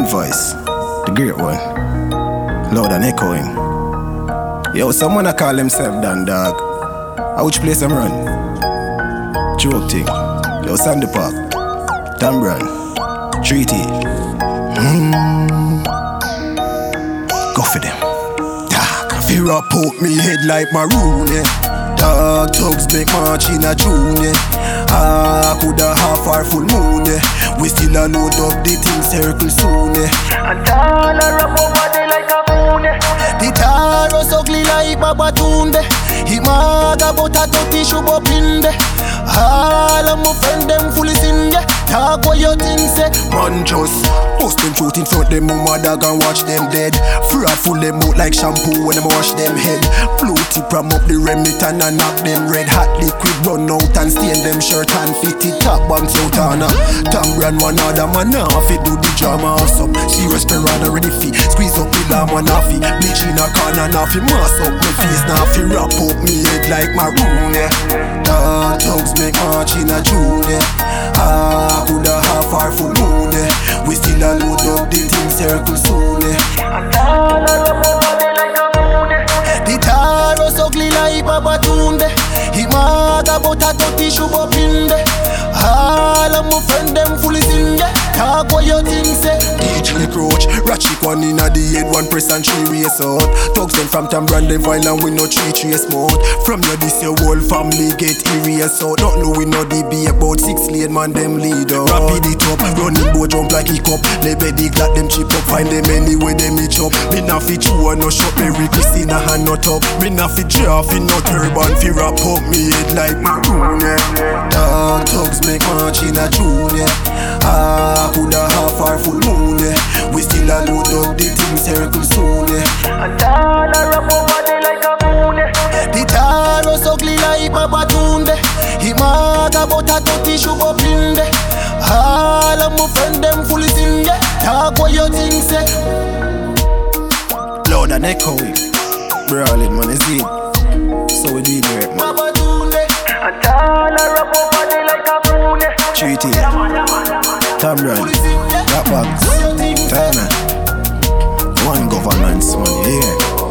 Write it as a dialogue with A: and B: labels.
A: Main voice, the great one, loud and echoing. Yo, someone a call himself Dan Dog. Which place I'm run? Joke thing. Yo, Sandy Park, Tambran, Treaty. Go for them. Dog, fear up out me head like maroon, yeah. Dog, thugs make march in a June, yeah. Coulda half our full moon, yeah. We still a load up the thing circle soon, yeah.
B: And all a rap over there like a moon, yeah.
C: The Taros ugly like Babatunde. He mad about a dirty shoe up in there. All of my friend them fully sin, yeah. Talk what you think, say.
A: Man just bust them throat in front them mama dog and watch them dead. Fraud full them out like shampoo when them wash them head. Blue tip ram up the Remington and knock them red. Hot liquid run out and stain them shirt and fit it top banks out on Tambran one other man off it do the drama house up. Serious piranha ready fi squeeze up the lamb one off it. Bleach in a corner now fi mass up my face now fi wrap up me head like maroon, yeah. Dog thugs make march in a June, yeah. Coulda half our full moon, yeah. We still a load up the thing circle soon, yeah.
B: And all a rap over there like a moon, yeah.
C: The Taros ugly like Babatunde. He mad about a dirty shoe up in there. All of my friend them fully sin, yeah. Talk what you think, say.
A: DJ Crouch, Ratchet one in a the head, one press and three race out. Thugs them from Tambran, them violent, we no three trace mode. From your this your whole family get erased out. Don't know we no DB about 6 lane man them lead out. Rapid it up, running boat jump like hiccup. Lebe the glad them chip up, find them anywhere them each up. Me na fi chew and no shot, Mary Christina hand not up. Me na fi draw fi no turban, fi wrap up me head like maroon, yeah. Dog thugs make march in a June, yeah. Coulda half our full moon, yeah. We still a load up the thing circle soon, yeah.
B: And all a rap over there like a moon, yeah.
C: The Taros ugly like Babatunde. He mad about a dirty shoe up in there. All of my friend them fully sin, yeah. Talk what you think, say.
A: Loud and echoing, brawling man is it. So we do it right, man.
C: Babatunde.
B: And all a rap over there like a moon, yeah.
A: Treaty, Tambran, Rap Box, Tana. One governance, man, yeah.